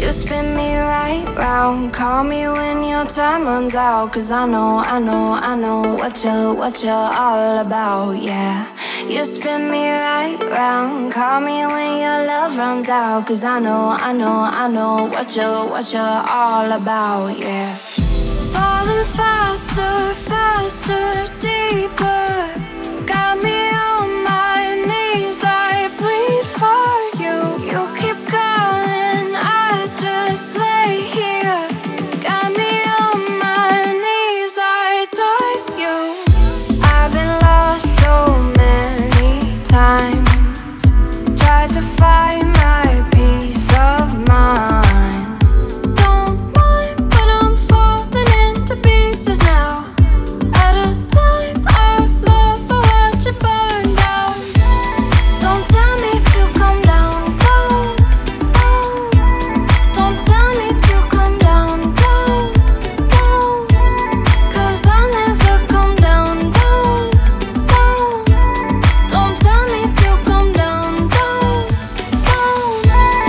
You spin me right round, call me when your time runs out. 'Cause I know what you're all about, yeah. You spin me right round, call me when your love runs out. 'Cause I know what you're all about, yeah. Falling faster, faster, deeper. Got me on my knees, I bleed for you. You keep calling, I just lay here. Got me on my knees, I adore you. I've been lost so many times, tried to find my peace of mind. Don't mind when I'm falling into pieces now. At a time I love for what you burn down. Don't tell me to come down, down, down. Don't tell me to come down, down, down. 'Cause I'll never come down, down, down. Don't tell me to come down, down, down.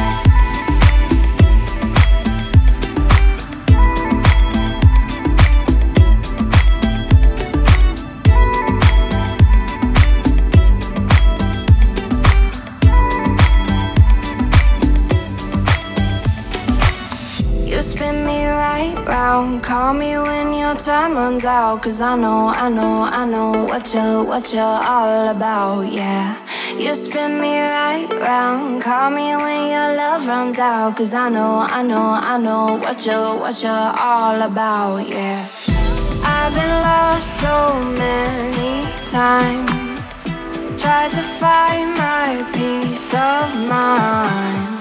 You spin me right round, call me when your time runs out. 'Cause I know what you're all about, yeah. You spin me right round, call me when your love runs out. 'Cause I know what you're all about, yeah. I've been lost so many times, tried to find my peace of mind.